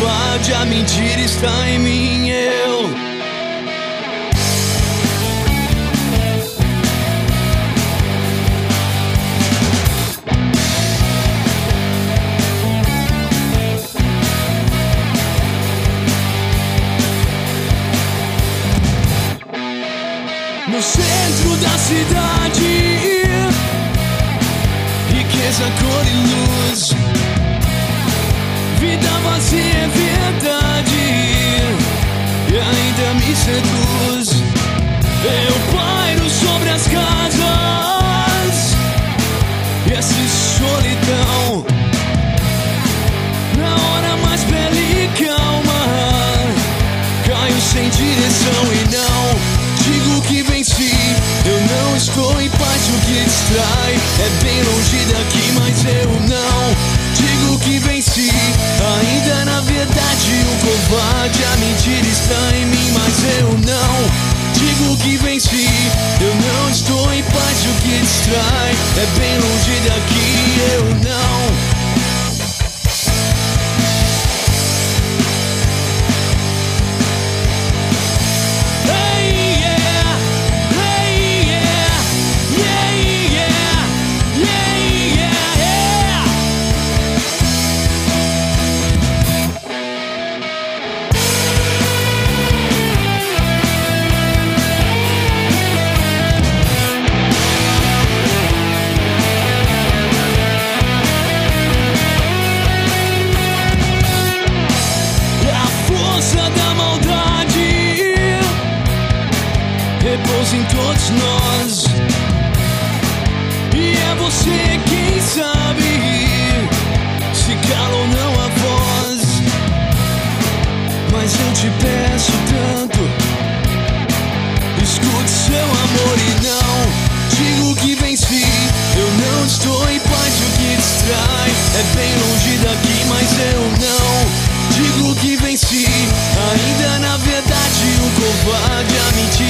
covarde, a mentira está em mim. No centro da cidade, riqueza, cor e luz, vida vazia é verdade e ainda me seduz. Eu pairo sobre as casas e essa solidão, na hora mais bela e calma, caio sem direção e não digo que venci. Eu não estou em paz, o que distrai é bem longe daqui, mas eu não digo que venci. Ainda na verdade um covarde, a mentira está em mim, mas eu não digo que venci. Eu não estou em paz, o que distrai é bem longe daqui, eu não. Repousa em todos nós e é você quem sabe se cala ou não a voz. Mas eu te peço tanto, escute seu amor e não digo que venci. Eu não estou em paz, o que distrai é bem longe daqui, mas eu não digo que venci. Ainda na verdade um covarde, a mentira